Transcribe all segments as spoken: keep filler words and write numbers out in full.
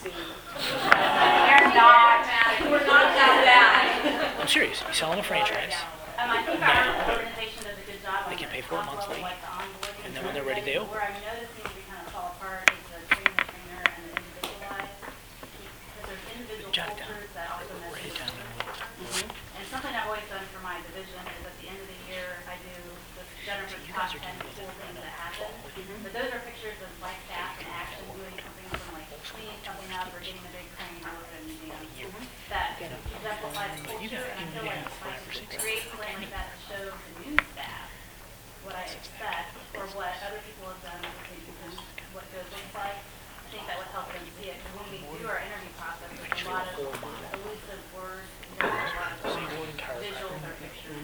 see. They're not. We're not that bad. I'm serious. You sell them a franchise, Um, I think our organization does a good job on they can the pay for it top level, monthly, like the onboarding. and then when they're ready, they open. Where I'm noticing we kind of fall apart is the training the trainer and the individualized. Because there's individual Jot it down. cultures that also mess Write it with down. the And something I've always done for my division is at the end of the year, I do the Jennifer's You top guys are ten doing cool this things that happen. Mhm. But those are pictures of my staff in action doing something from like cleaning something up or getting a big crane over and, you know, that exemplifies culture. You got- And I you feel need to like have if five I or six. create something like that to show the new staff what I expect or what other people have done with the and what good looks like, I think that would help them see it. Because when we do our interview process, there's a lot of elusive words, you know, a lot of visuals or pictures.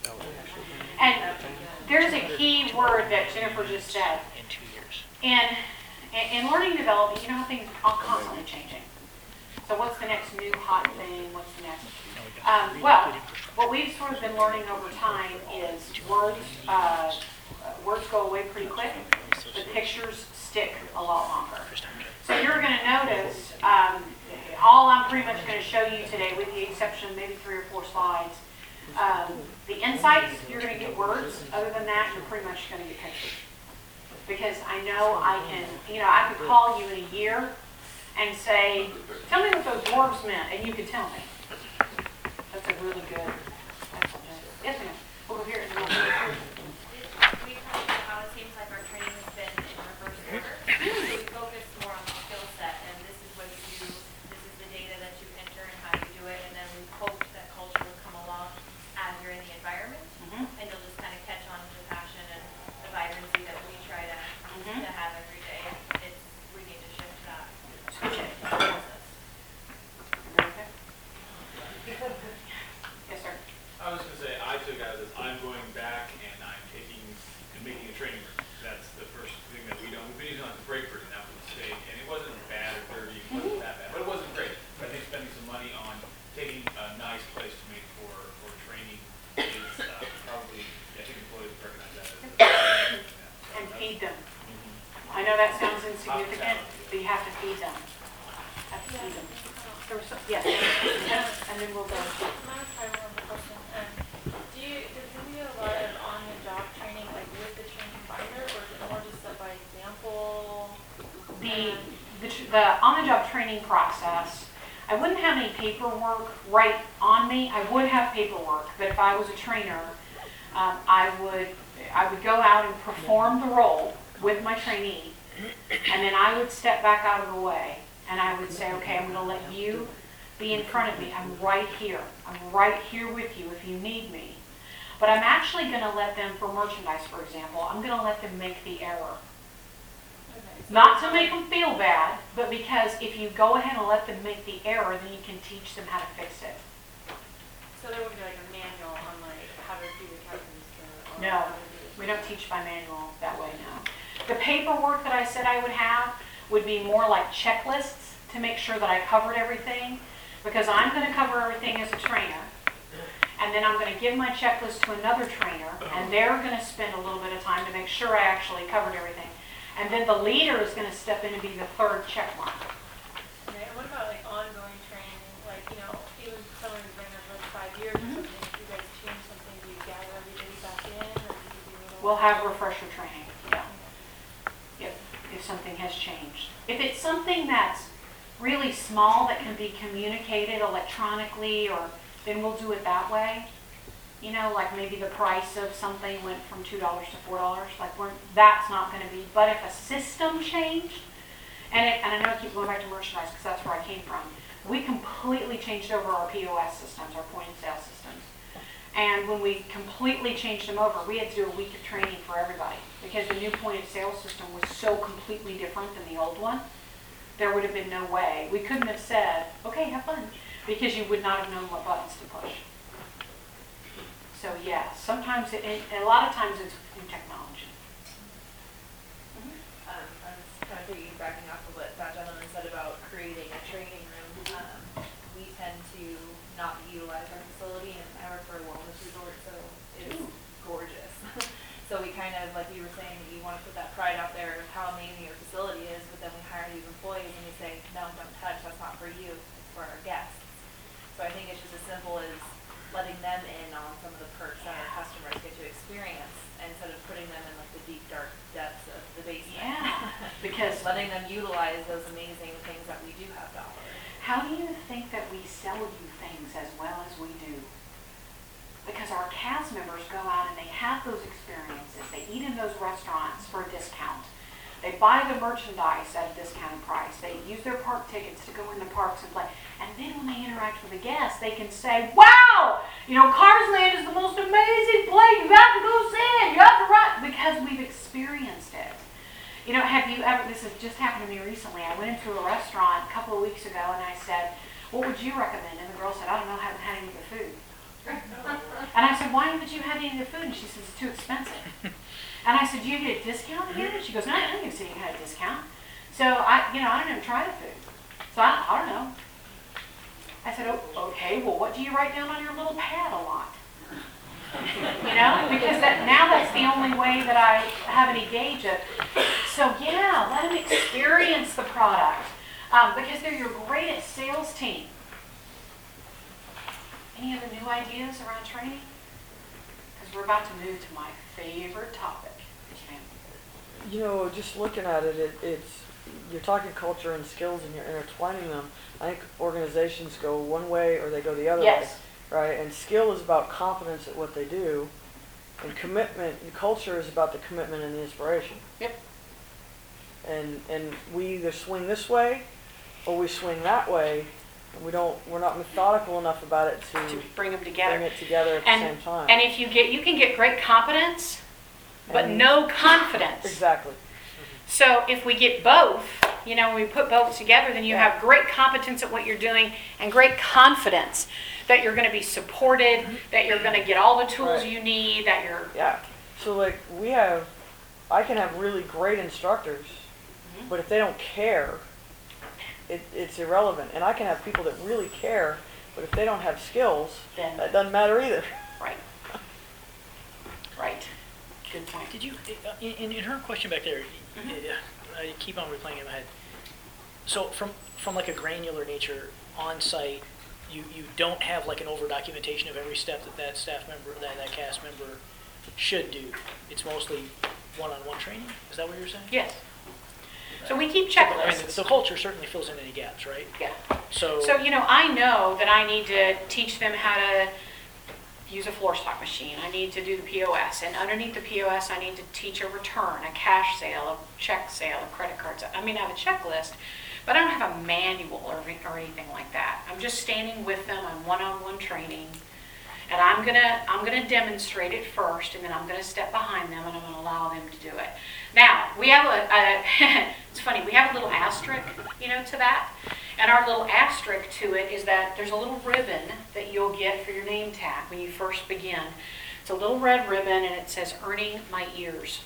And there's a key word that Jennifer just said. In two years. In, in learning development, you know how things are constantly changing. So what's the next new hot thing? What's the next? No, we got Um, really well, good infrastructure. what we've sort of been learning over time is words, uh, words go away pretty quick. The pictures stick a lot longer. First time check. So you're going to notice, um, all I'm pretty much going to show you today, with the exception of maybe three or four slides, um, the insights, you're going to get words. Other than that, you're pretty much going to get pictures. Because I know I can, you know, I could call you in a year and say, tell me what those dwarves meant, and you could tell me. That's a really good, excellent. Yes, ma'am. We'll go here and we'll go here. We talked about how it seems like our training has been in reverse order. We focus more on the skill set, and this is what you do, this is the data that you enter and how you do it, and then we hope that culture will come along as you're in the environment, Mhm. and you'll just kind of catch on to the passion and the vibrancy that we try to, Mhm. to have every day. It's, we need to shift that Switch it. process. Okay. Yes, sir. I was gonna say, I took out this, I'm going back and I'm taking and making a training room. That's the first thing that we don't, we've been using it as a break room, and that was a mistake, and it wasn't bad or dirty, it wasn't that bad, but it wasn't great. But I think spending some money on taking a nice place to make for, for training is, uh, probably, I think employees recognize that as. Yeah, so And that's- feed them. Mhm. I know that sounds insignificant, but you have to feed them. Have to feed them. There was some, yes, and then we'll go. Can I try one more question? Um, do you, does you do a lot of on-the-job training, like with the training provider, or is it more just set by example? The, the, tr- the on-the-job training process, I wouldn't have any paperwork right on me. I would have paperwork, but if I was a trainer, um, I would, I would go out and perform the role with my trainee, and then I would step back out of the way, and I would say, okay, I'm going to let you be in front of me. I'm right here. I'm right here with you if you need me. But I'm actually going to let them, for merchandise, for example, I'm going to let them make the error. Okay, so Not to make them feel bad, but because if you go ahead and let them make the error, then you can teach them how to fix it. So there would be like a manual on like how to do the captain's or No, how to do this. we don't teach by manual that way now. The paperwork that I said I would have would be more like checklists to make sure that I covered everything, because I'm going to cover everything as a trainer, and then I'm going to give my checklist to another trainer, and they're going to spend a little bit of time to make sure I actually covered everything. And then the leader is going to step in and be the third check mark. Okay, and what about like ongoing training, like, you know, even if someone who's been there for like five years or Mhm. something, if you guys change something, do you gather everybody back in, or do you do little? We'll have refresher training, yeah. If, if something has changed. If it's something that's really small that can be communicated electronically, or then we'll do it that way. You know, like maybe the price of something went from two dollars to four dollars, like we're, that's not going to be, but if a system changed, and it, and I know I keep going back to merchandise because that's where I came from, we completely changed over our P O S systems, our point of sale systems. And when we completely changed them over, we had to do a week of training for everybody because the new point of sale system was so completely different than the old one. There would have been no way. We couldn't have said, okay, have fun, because you would not have known what buttons to push. So yeah, sometimes, it, and a lot of times it's new technology. Um, I was kind of piggybacking off of what that gentleman said about creating a training room. Um, we tend to not utilize our facility, and I work for a wellness resort, so it's Ooh. gorgeous. So we kind of, like you were saying, you want to put that pride out there of how amazing your facility is, but then we hire these employees and we say, no, don't touch for you, it's for our guests. So I think it's just as simple as letting them in on some of the perks that our customers get to experience instead of putting them in like the deep dark depths of the basement. Yeah, because Letting them utilize those amazing things that we do have to offer. how do you think that we sell you things as well as we do? Because our cast members go out and they have those experiences. They eat in those restaurants for a discount. They buy the merchandise at a discounted price. They use their park tickets to go in the parks and play. And then when they interact with the guests, they can say, wow, you know, Cars Land is the most amazing place. You have to go see it. You have to run. Because we've experienced it. You know, have you ever, this has just happened to me recently. I went into a restaurant a couple of weeks ago and I said, what would you recommend? And the girl said, I don't know, I haven't had any of the food. And I said, why haven't you had any of the food? And she says, it's too expensive. And I said, do you get a discount again? And she goes, no, I didn't see you had a discount. So I, you know, I didn't even try the food. So I, I don't know. I said, oh, okay, well, what do you write down on your little pad a lot? You know, because that, now that's the only way that I have any gauge of. So yeah, let them experience the product um, because they're your greatest sales team. Any other new ideas around training? Because we're about to move to my favorite topic. You know, just looking at it, it, it's, you're talking culture and skills and you're intertwining them. I think organizations go one way or they go the other Yes. way, right? And skill is about competence at what they do, and commitment, culture is about the commitment and the inspiration. Yep. And and we either swing this way or we swing that way, and we don't, we're not methodical enough about it to, To bring them together. bring it together at the And, same time. and if you get, you can get great competence, but And- no confidence. Exactly. So if we get both, you know, when we put both together, then you Yeah. have great competence at what you're doing and great confidence that you're going to be supported, that you're going to get all the tools Right. you need, that you're, Yeah. So like we have, I can have really great instructors, Mm-hmm. but if they don't care, it, it's irrelevant. And I can have people that really care, but if they don't have skills, Then- that doesn't matter either. right. Right. Good point. Did you, uh, in, in in her question back there, Mhm. uh, I keep on replaying it in my head. So from, from like a granular nature, on-site, you, you don't have like an over-documentation of every step that that staff member, that, that cast member should do. It's mostly one-on-one training? Is that what you're saying? Yes. So we keep So, I mean, checklists. the culture certainly fills in any gaps, right? Yeah. So, So, you know, I know that I need to teach them how to use a floor stock machine. I need to do the P O S. And underneath the P O S, I need to teach a return, a cash sale, a check sale, a credit card sale. I mean, I have a checklist, but I don't have a manual or, or anything like that. I'm just standing with them on one-on-one training. And I'm gonna, I'm gonna demonstrate it first, and then I'm gonna step behind them and I'm gonna allow them to do it. Now, we have a, a it's funny, we have a little asterisk, you know, to that. And our little asterisk to it is that there's a little ribbon that you'll get for your name tag when you first begin. It's a little red ribbon and it says, earning my ears.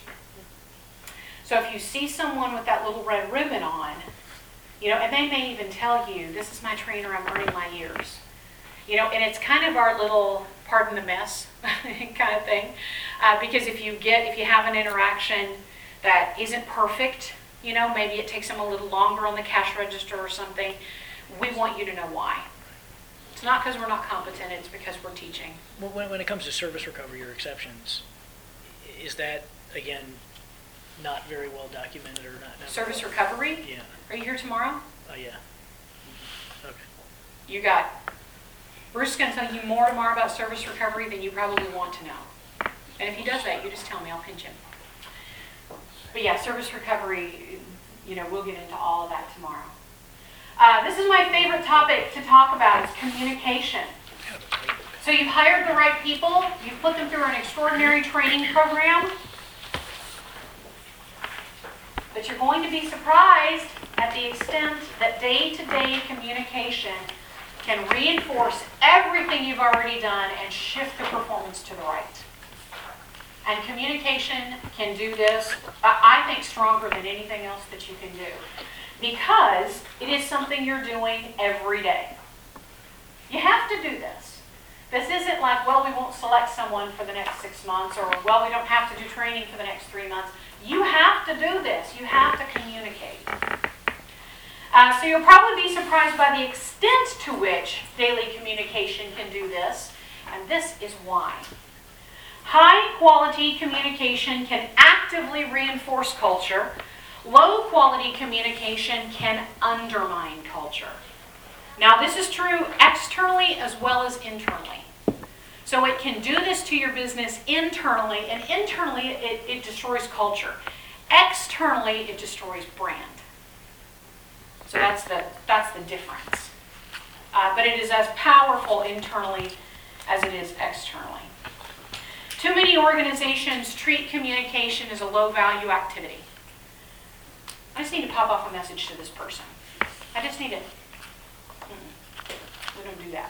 So if you see someone with that little red ribbon on, you know, and they may even tell you, this is my trainer, I'm earning my ears. You know, and it's kind of our little, pardon the mess kind of thing. Uh, because if you get, if you have an interaction that isn't perfect, you know, maybe it takes them a little longer on the cash register or something, we want you to know why. It's not because we're not competent, it's because we're teaching. well, when, when it comes to service recovery or exceptions, is that, again, not very well documented or not? not Service well- recovery, Yeah, are you here tomorrow? oh, yeah. Okay. You got, Bruce is going to tell you more tomorrow about service recovery than you probably want to know. And if he does that, you just tell me, I'll pinch him. But yeah, service recovery, you know, we'll get into all of that tomorrow. Uh, this is my favorite topic to talk about, is communication. So you've hired the right people, you've put them through an extraordinary training program, but you're going to be surprised at the extent that day-to-day communication can reinforce everything you've already done and shift the performance to the right. And communication can do this, I I think, stronger than anything else that you can do, because it is something you're doing every day. You have to do this. This isn't like, well, we won't select someone for the next six months, or, well, we don't have to do training for the next three months. You have to do this. You have to communicate. Uh, so you'll probably be surprised by the extent to which daily communication can do this, and this is why. High quality communication can actively reinforce culture. Low quality communication can undermine culture. Now this is true externally as well as internally. So it can do this to your business internally, and internally it, it destroys culture. Externally it destroys brand. So that's the, that's the difference. Uh, but it is as powerful internally as it is externally. Too many organizations treat communication as a low-value activity. I just need to pop off a message to this person. I just need to, mm-mm. We don't do that.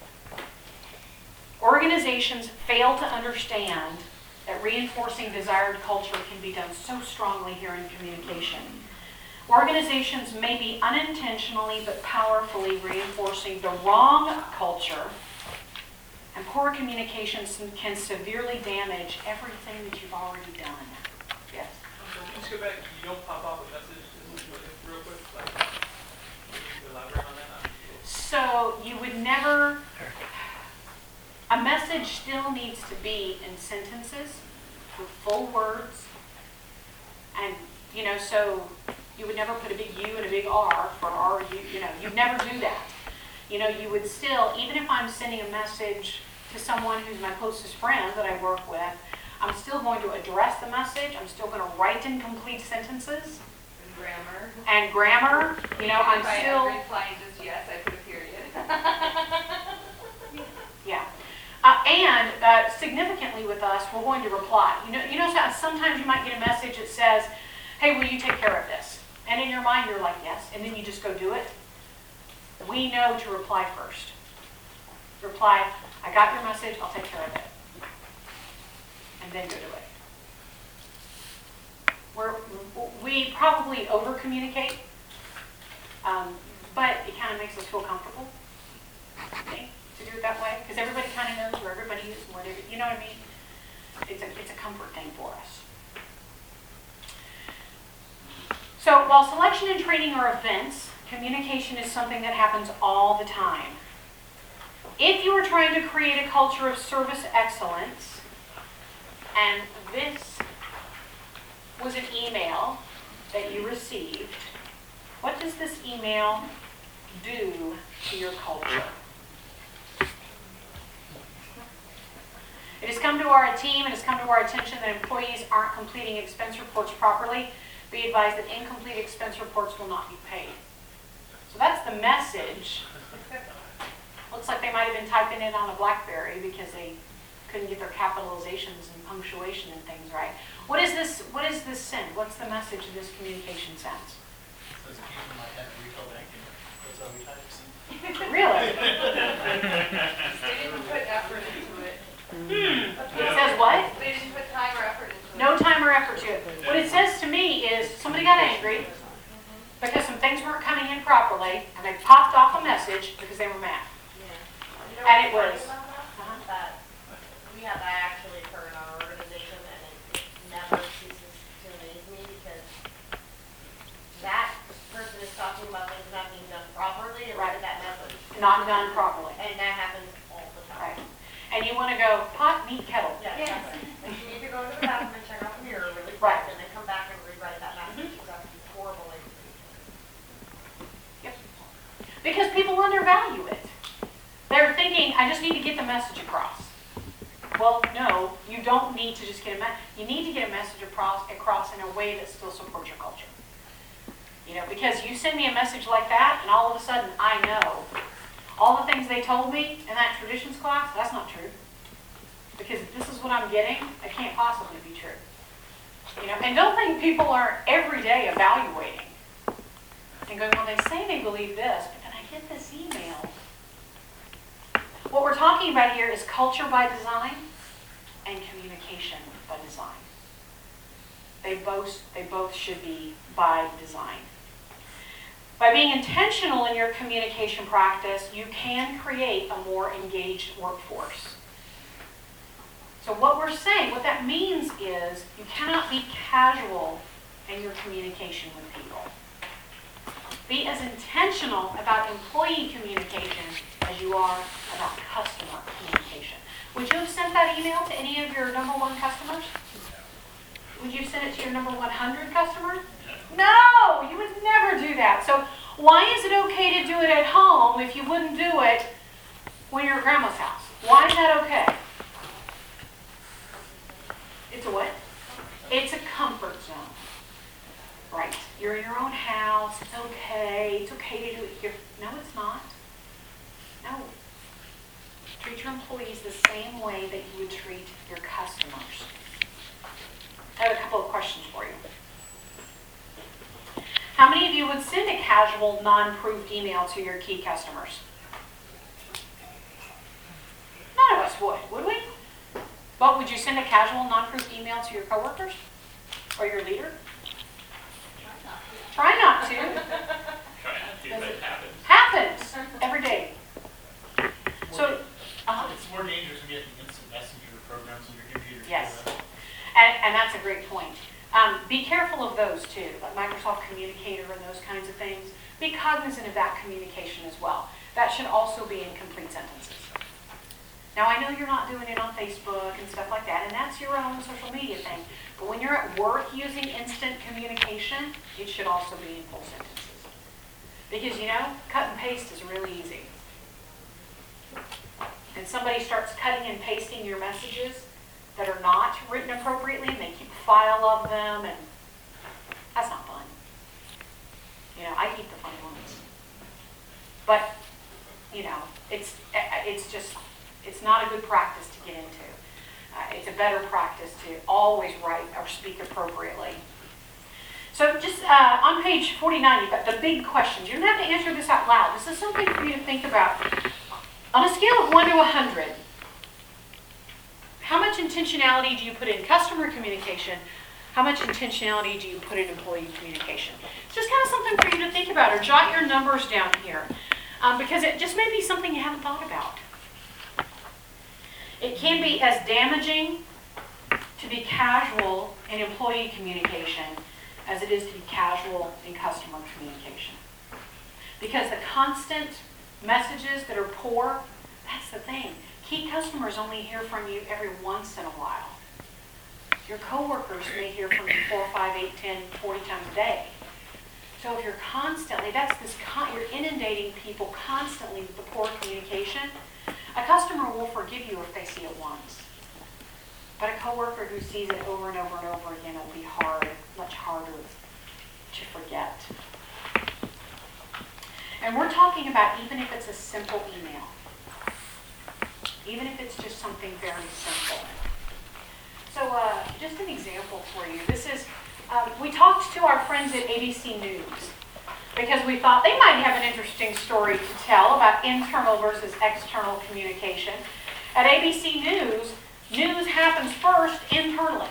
Organizations fail to understand that reinforcing desired culture can be done so strongly here in communication. Organizations may be unintentionally but powerfully reinforcing the wrong culture, and poor communications can severely damage everything that you've already done. Yes? So can you just go back, you don't pop off a message, real quick, like, can you elaborate on that? So you would never, a message still needs to be in sentences with full words, and, you know, so you would never put a big U and a big R for R, you, you know, you'd never do that. You know, you would still, even if I'm sending a message to someone who's my closest friend that I work with, I'm still going to address the message, I'm still going to write in complete sentences. And grammar. And grammar, you know, I'm If I still... reply just yes, I put a period. Yeah. Uh, and uh, significantly with us, we're going to reply. You know, you know, so- sometimes you might get a message that says, hey, will you take care of this? And in your mind, you're like, yes. And then you just go do it. We know to reply first. Reply, I got your message, I'll take care of it. And then go do it. We're, we probably over-communicate, um, but it kind of makes us feel comfortable, I think, to do it that way. Because everybody kind of knows where everybody is and whatever, you know what I mean? It's a, it's a comfort thing for us. So while selection and training are events, communication is something that happens all the time. If you are trying to create a culture of service excellence, and this was an email that you received, what does this email do to your culture? It has come to our team, it has come to our attention that employees aren't completing expense reports properly. Be advised that incomplete expense reports will not be paid. So that's the message. Looks like they might have been typing it on a BlackBerry because they couldn't get their capitalizations and punctuation and things right. What is this? What is this send? What's the message this communication sends? Says it came from my head, retail banking. That's how we type. Really? They didn't put effort into it. It says what? They didn't put time or effort into it. No time or effort to it. What it says to me is somebody got angry because some things weren't coming in properly, and they popped off a message because they were mad. You know And it what's was- funny about that? Uh-huh. That we have that actually occur in our organization, and it never ceases to amaze me because that person is talking about things not being done properly, and look Right. at that message. Not done properly. And that happens all the Right. time. And you want to go pot, meet, kettle. Yeah, Yes. exactly. And you need to go to the bathroom and check out the mirror really quick, Right. and then come back and rewrite that message. Because that's horrible. Like, Yep. Because people undervalue it. They're thinking, I just need to get the message across. Well, no, you don't need to just get a message. You need to get a message across, across in a way that still supports your culture. You know, because you send me a message like that, and all of a sudden I know all the things they told me in that traditions class, that's not true. Because if this is what I'm getting, it can't possibly be true. You know, and don't think people are every day evaluating and going, well, they say they believe this, but then I get this email. What we're talking about here is culture by design and communication by design. They both, they both should be by design. By being intentional in your communication practice, you can create a more engaged workforce. So what we're saying, what that means is you cannot be casual in your communication with people. Be as intentional about employee communication as you are about customer communication. Would you have sent that email to any of your number one customers? Would you send it to your number one hundred customers? No, you would never do that. So why is it okay to do it at home if you wouldn't do it when you're at grandma's house? Why is that okay? It's a what? It's a comfort zone. Right. You're in your own house. It's okay. It's okay to do it here. No, it's not. No. Treat your employees the same way that you would treat your customers. I have a couple of questions for you. How many of you would send a casual, non-proofed email to your key customers? None of us would, would we? But would you send a casual, non-proofed email to your coworkers or your leader? Try not to. Try not to, but it happens. Happens every day. So, uh-huh. It's more dangerous than getting instant messenger programs on your computer. Yes. And, and that's a great point. Um, be careful of those too, like Microsoft Communicator and those kinds of things. Be cognizant of that communication as well. That should also be in complete sentences. Now, I know you're not doing it on Facebook and stuff like that, and that's your own social media thing. But when you're at work using instant communication, it should also be in full sentences. Because, you know, cut and paste is really easy. And somebody starts cutting and pasting your messages that are not written appropriately, and they keep a file of them, and that's not fun. You know, I keep the fun ones. But, you know, it's it's just, it's not a good practice to get into. Uh, it's a better practice to always write or speak appropriately. So just uh, on page forty-nine, you've got the big questions. You don't have to answer this out loud. This is something for you to think about. On a scale of one to one hundred, how much intentionality do you put in customer communication? How much intentionality do you put in employee communication? It's just kind of something for you to think about, or jot your numbers down here, um, because it just may be something you haven't thought about. It can be as damaging to be casual in employee communication as it is to be casual in customer communication. Because the constant messages that are poor, that's the thing. Key customers only hear from you every once in a while. Your coworkers may hear from you four, five, eight, ten, forty times a day. So if you're constantly, that's this, con you're inundating people constantly with the poor communication, a customer will forgive you if they see it once. But a coworker who sees it over and over and over again, it will be hard, much harder to forget. And we're talking about even if it's a simple email. Even if it's just something very simple. So uh, just an example for you. This is, um, we talked to our friends at A B C News because we thought they might have an interesting story to tell about internal versus external communication. At A B C News, news happens first internally.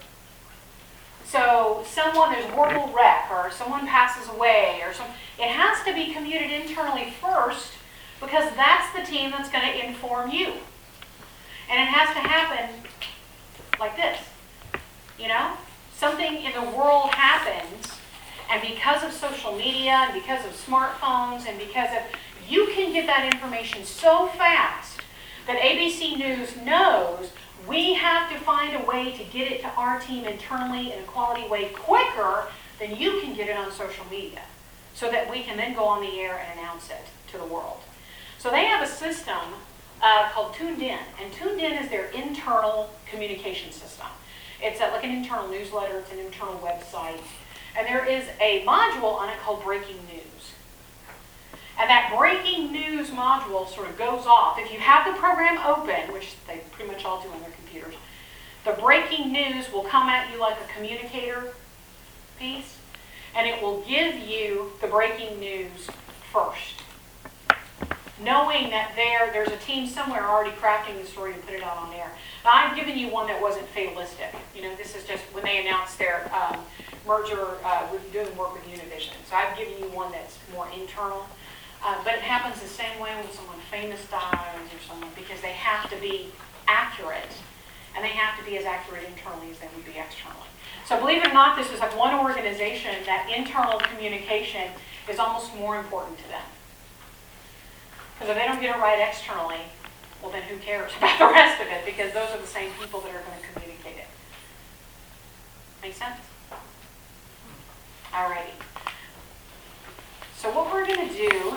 So someone, there's a horrible wreck, or someone passes away, or some, it has to be commuted internally first because that's the team that's going to inform you. And it has to happen like this. You know? Something in the world happens, and because of social media, and because of smartphones, and because of, you can get that information so fast that A B C News knows we have to find a way to get it to our team internally in a quality way quicker than you can get it on social media, so that we can then go on the air and announce it to the world. So they have a system uh, called Tuned In, and Tuned In is their internal communication system. It's a, like an internal newsletter, it's an internal website, and there is a module on it called Breaking News. And that Breaking News module sort of goes off. If you have the program open, which they pretty much all do on their computers, the Breaking News will come at you like a communicator piece, and it will give you the breaking news first, knowing that there, there's a team somewhere already crafting the story to put it out on air. Now, I've given you one that wasn't fatalistic. You know, this is just when they announced their um, merger uh, with doing work with Univision. So I've given you one that's more internal. Uh, but it happens the same way when someone famous dies or someone, because they have to be accurate, and they have to be as accurate internally as they would be externally. So believe it or not, this is like one organization that internal communication is almost more important to them. Because if they don't get it right externally, well then who cares about the rest of it, because those are the same people that are going to communicate it. Make sense? Alrighty. So what we're going to do,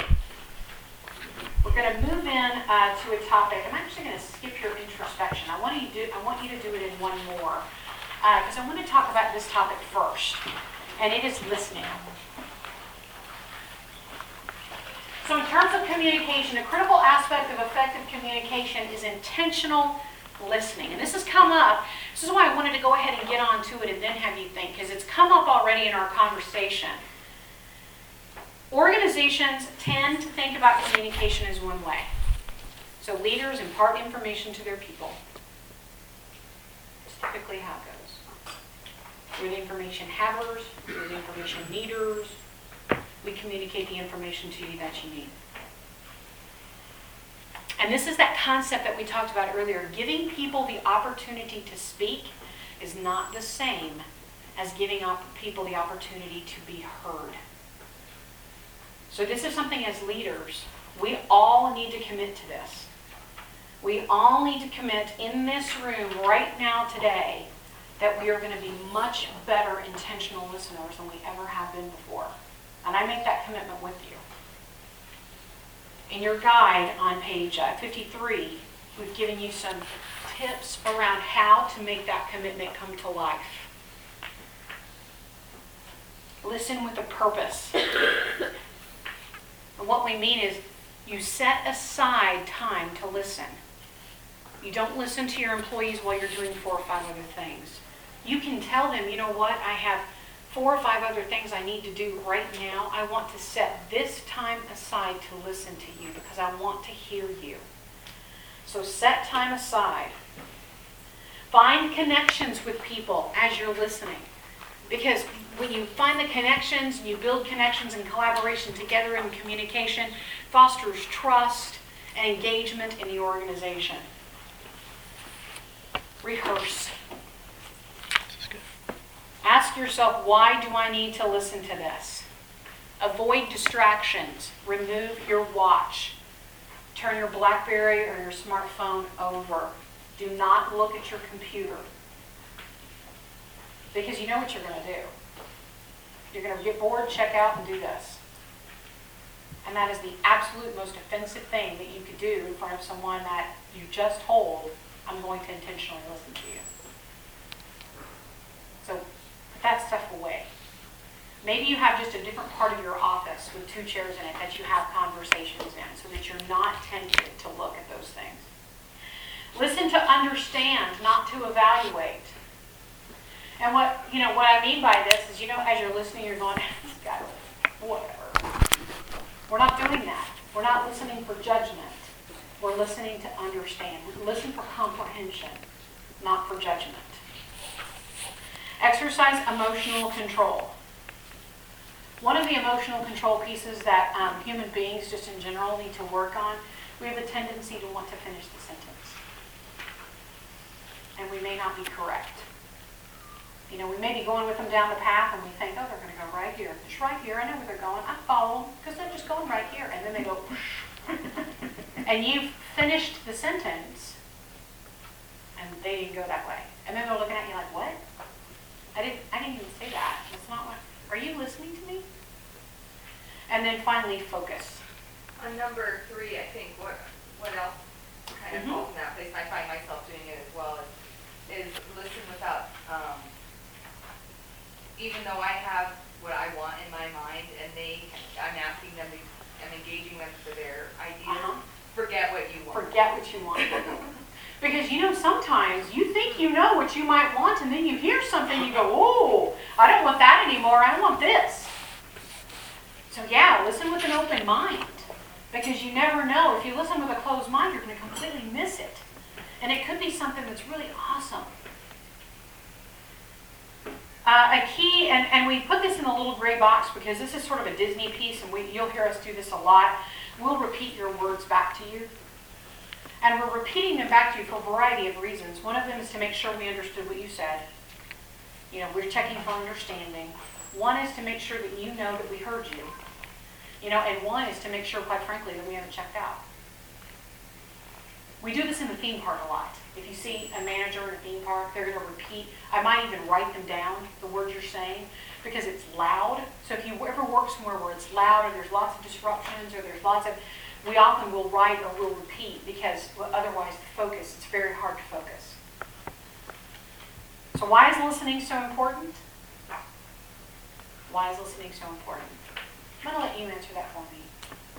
we're going to move in uh, to a topic. I'm actually going to skip your introspection. I want you to do, I want you to do it in one more, because uh, I want to talk about this topic first, and it is listening. So in terms of communication, a critical aspect of effective communication is intentional listening. And this has come up. This is why I wanted to go ahead and get onto it and then have you think, because it's come up already in our conversation. Organizations tend to think about communication as one way. So leaders impart information to their people. It's typically how it goes. We're the information havers, we're the information needers. We communicate the information to you that you need. And this is that concept that we talked about earlier. Giving people the opportunity to speak is not the same as giving op- people the opportunity to be heard. So this is something as leaders, we all need to commit to this. We all need to commit in this room right now today that we are going to be much better intentional listeners than we ever have been before. And I make that commitment with you. In your guide on page uh, fifty-three, we've given you some tips around how to make that commitment come to life. Listen with a purpose. And what we mean is you set aside time to listen. You don't listen to your employees while you're doing four or five other things. You can tell them, you know what, I have four or five other things I need to do right now. I want to set this time aside to listen to you because I want to hear you. So set time aside. Find connections with people as you're listening. Because when you find the connections, and you build connections and collaboration together in communication, fosters trust and engagement in the organization. Rehearse. Ask yourself, why do I need to listen to this? Avoid distractions. Remove your watch. Turn your BlackBerry or your smartphone over. Do not look at your computer. Because you know what you're going to do. You're going to get bored, check out, and do this. And that is the absolute most offensive thing that you could do in front of someone that you just told, I'm going to intentionally listen to you. So put that stuff away. Maybe you have just a different part of your office with two chairs in it that you have conversations in so that you're not tempted to look at those things. Listen to understand, not to evaluate. And what, you know, what I mean by this is, you know, as you're listening, you're going, this guy, whatever. We're not doing that. We're not listening for judgment. We're listening to understand. We listen for comprehension, not for judgment. Exercise emotional control. One of the emotional control pieces that um, human beings just in general need to work on, we have a tendency to want to finish the sentence. And we may not be correct. You know, we may be going with them down the path and we think, oh, they're going to go right here. Just right here. I know where they're going. I follow them because they're just going right here. And then they go, and you've finished the sentence and they didn't go that way. And then they're looking at you like, what? I didn't, I didn't even say that. That's not what, are you listening to me? And then finally, focus. On number three, I think what what else kind of Mhm. falls in that place, and I find myself doing it as well, is, is listen without, um, even though I have what I want in my mind, and they, I'm asking them, to, I'm engaging them for their ideas, Uh-huh. forget what you want. Forget what you want. Because you know, sometimes you think you know what you might want, and then you hear something, you go, oh, I don't want that anymore, I want this. So yeah, listen with an open mind. Because you never know. If you listen with a closed mind, you're going to completely miss it. And it could be something that's really awesome. Uh, a key, and, and we put this in a little gray box because this is sort of a Disney piece, and we, you'll hear us do this a lot. We'll repeat your words back to you. And we're repeating them back to you for a variety of reasons. One of them is to make sure we understood what you said. You know, we're checking for understanding. One is to make sure that you know that we heard you, you know, and one is to make sure, quite frankly, that we haven't checked out. We do this in the theme park a lot. If you see a manager in a theme park, they're going to repeat. I might even write them down, the words you're saying, because it's loud. So if you ever work somewhere where it's loud or there's lots of disruptions or there's lots of, we often will write or we'll repeat because otherwise the focus, it's very hard to focus. So why is listening so important? Why is listening so important? I'm going to let you answer that for me.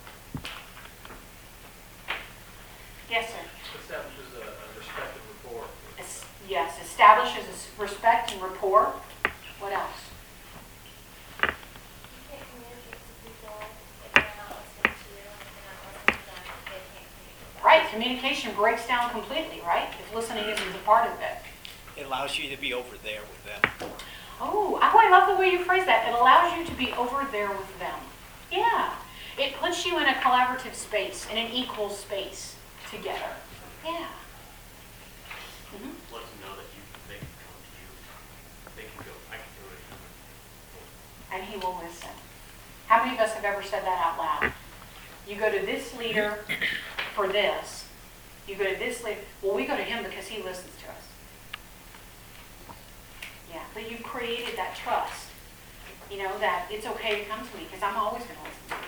Yes, sir. Establishes a, a respect and rapport. Es- Yes, establishes a s- respect and rapport. What else? You can't communicate to people if they're not listening to you, if they're not listening to them, they can't communicate back. Right, communication breaks down completely, right? If listening isn't a part of it. It allows you to be over there with them. Oh, oh, I love the way you phrase that. It allows you to be over there with them. Yeah. It puts you in a collaborative space, in an equal space together. Yeah. Mhm. Let them know that you, they can come to you. They can go, I can do it. And he will listen. How many of us have ever said that out loud? You go to this leader for this. You go to this leader. Well, we go to him because he listens to us. Yeah, but you've created that trust. You know, that it's okay to come to me because I'm always going to listen to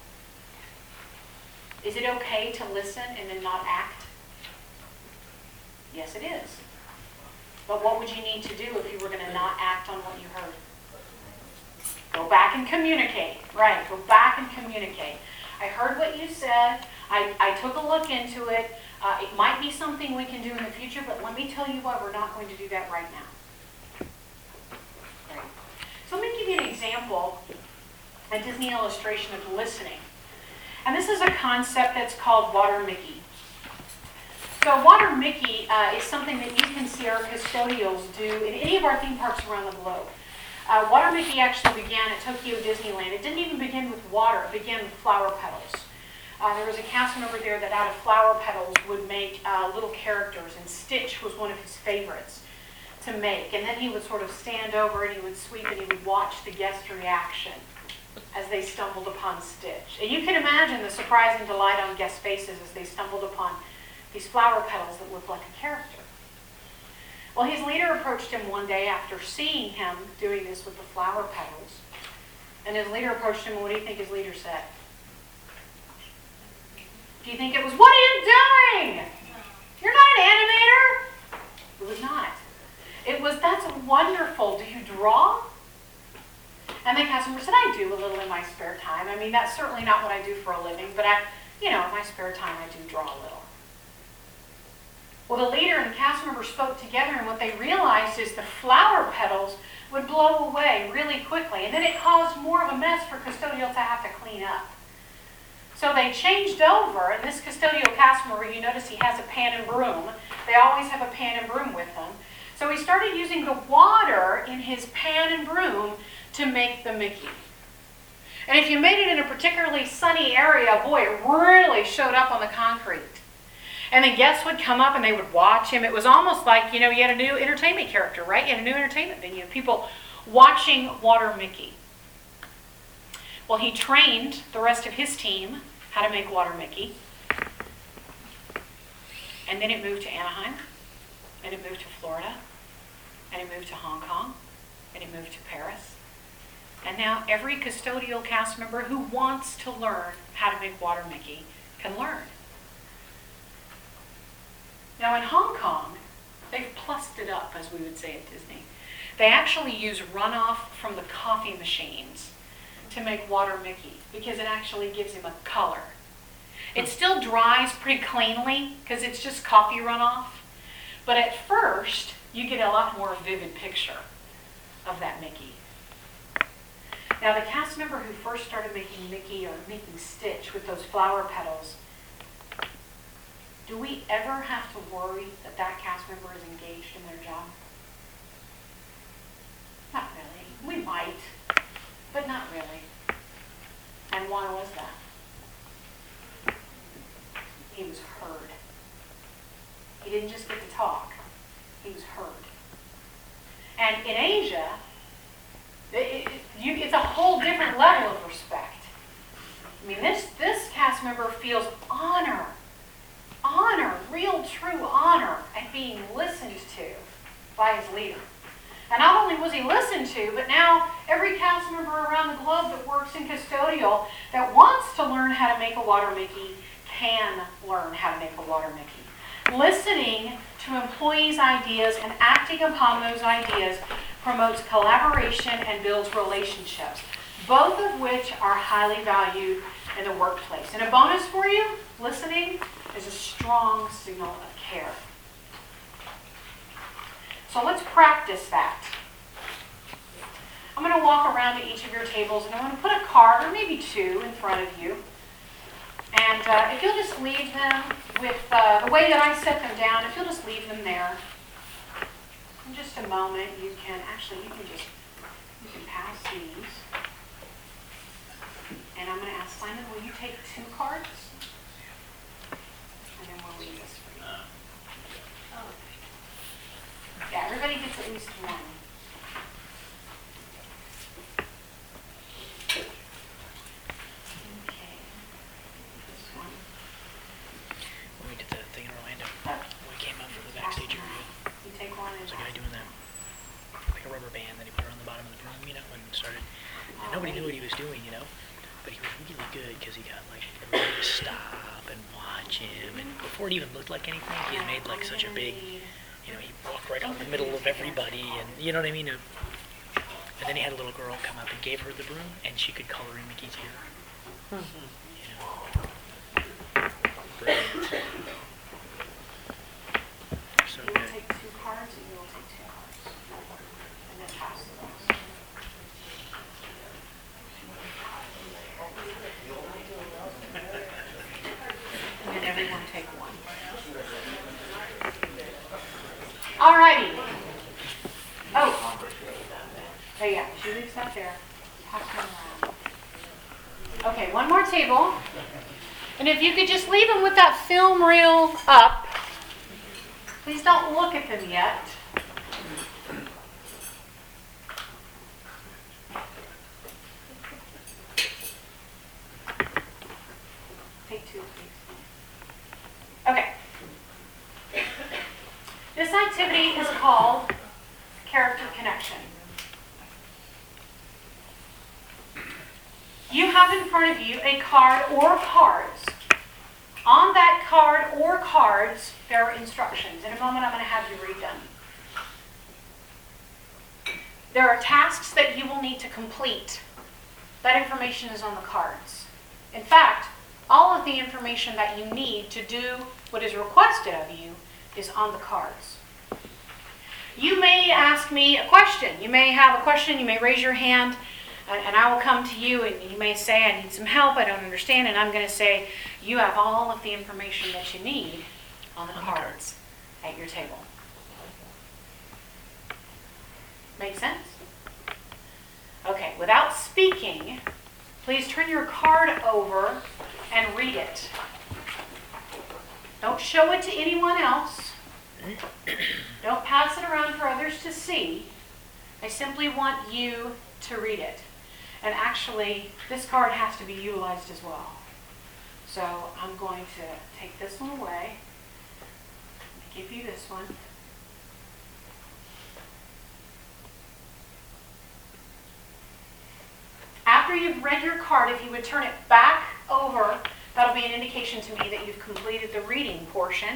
you. Is it okay to listen and then not act? Yes, it is. But what would you need to do if you were going to not act on what you heard? Go back and communicate. Right, go back and communicate. I heard what you said. I, I took a look into it. Uh, it might be something we can do in the future, but let me tell you what, we're not going to do that right now. Right. So let me give you an example, a Disney illustration of listening. And this is a concept that's called Water Mickey. So Water Mickey uh, is something that you can see our custodials do in any of our theme parks around the globe. Uh, Water Mickey actually began at Tokyo Disneyland. It didn't even begin with water, it began with flower petals. Uh, there was a cast member there that out of flower petals would make uh, little characters, and Stitch was one of his favorites to make. And then he would sort of stand over and he would sweep and he would watch the guest reaction as they stumbled upon Stitch. And you can imagine the surprise and delight on guest faces as they stumbled upon these flower petals that looked like a character. Well, his leader approached him one day after seeing him doing this with the flower petals. And his leader approached him, and what do you think his leader said? Do you think it was, "What are you doing? You're not an animator"? It was not. It was, "That's wonderful. Do you draw?" And the cast member said, "I do a little in my spare time. I mean, that's certainly not what I do for a living, but I, you know, in my spare time, I do draw a little." Well, the leader and the cast member spoke together, and what they realized is the flower petals would blow away really quickly, and then it caused more of a mess for custodial to have to clean up. So they changed over, and this custodial cast member, you notice he has a pan and broom. They always have a pan and broom with them. So he started using the water in his pan and broom to make the Mickey. And if you made it in a particularly sunny area, boy, it really showed up on the concrete. And then guests would come up and they would watch him. It was almost like, you know, you had a new entertainment character, right? You had a new entertainment venue of people watching Water Mickey. Well, he trained the rest of his team how to make Water Mickey. And then it moved to Anaheim, and it moved to Florida, and it moved to Hong Kong, and it moved to Paris. And now every custodial cast member who wants to learn how to make Water Mickey can learn. Now in Hong Kong, they've plussed it up, as we would say at Disney. They actually use runoff from the coffee machines to make Water Mickey because it actually gives him a color. It still dries pretty cleanly because it's just coffee runoff. But at first, you get a lot more vivid picture of that Mickey. Now the cast member who first started making Mickey or making Stitch with those flower petals, do we ever have to worry that that cast member is engaged in their job? Not really. We might, but not really. And why was that? He was heard. He didn't just get to talk. He was heard. And in Asia, it, it, different level of respect. I mean, this, this cast member feels honor, honor, real true honor at being listened to by his leader. And not only was he listened to, but now every cast member around the globe that works in custodial that wants to learn how to make a water Mickey can learn how to make a water Mickey. Listening to employees' ideas and acting upon those ideas promotes collaboration and builds relationships, both of which are highly valued in the workplace. And a bonus for you, listening is a strong signal of care. So let's practice that. I'm going to walk around to each of your tables and I'm going to put a card, or maybe two, in front of you. And uh, if you'll just leave them with uh, the way that I set them down, if you'll just leave them there. In just a moment, you can, actually, you can just, you can pass these. And I'm going to ask Simon, will you take two cards? And then we'll leave this for you. Oh. Yeah, everybody gets at least one. Okay. This one. When we did the thing in Orlando, Oh. when we came up for the backstage interview, You take one and there's a guy pass doing that, like a rubber band that he put around the bottom of the broom, you know, and started. And nobody knew what he was doing, you know, but he was really good because he got like everybody to stop and watch him. And before it even looked like anything, he had made like such a big, you know, he walked right out in the middle of everybody, and you know what I mean. And then he had a little girl come up and gave her the broom, and she could color in Mickey's hair. You know, brilliant. So You will good. take two cards and you will take two cards. And then pass those. And then everyone take one. Alrighty. Oh. There you go. She leaves that there. Pass them around. Okay, one more table. And if you could just leave them with that film reel up. Please don't look at them yet. Take two, please. Okay. This activity is called character connection. You have in front of you a card or cards. On that card or cards, there are instructions. In a moment, I'm going to have you read them. There are tasks that you will need to complete. That information is on the cards. In fact, all of the information that you need to do what is requested of you is on the cards. You may ask me a question. You may have a question. You may raise your hand, and I will come to you, and you may say, I need some help. I don't understand. And I'm going to say, you have all of the information that you need on the On the cards cards. at your table. Make sense? Okay, without speaking, please turn your card over and read it. Don't show it to anyone else. Don't pass it around for others to see. I simply want you to read it. And actually, this card has to be utilized as well. So I'm going to take this one away. Give you this one. After you've read your card, if you would turn it back over, that'll be an indication to me that you've completed the reading portion.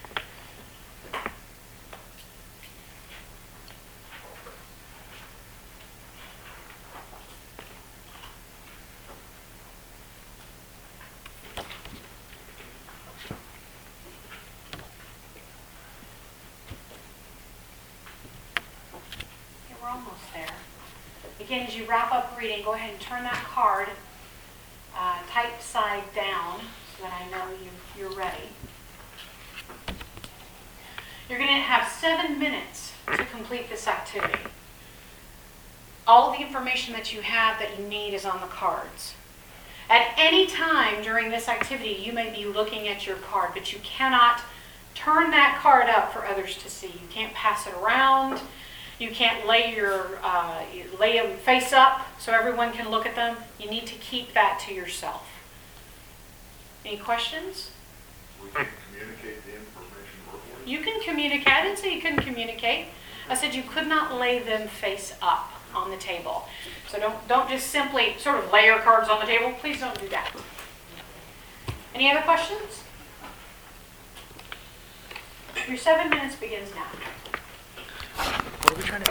Okay, we're almost there. Again, as you wrap up reading, go ahead and turn that card uh, type side down so that I know you, you're ready. You're going to have seven minutes to complete this activity. All of the information that you have that you need is on the cards. At any time during this activity, you may be looking at your card, but you cannot turn that card up for others to see. You can't pass it around. You can't lay your, uh, you lay them face up so everyone can look at them. You need to keep that to yourself. Any questions? We can communicate the information verbally. You can communicate. I didn't say you couldn't communicate. I said you could not lay them face up on the table. So don't, don't just simply sort of lay your cards on the table. Please don't do that. Any other questions? Your seven minutes begins now. What are we trying to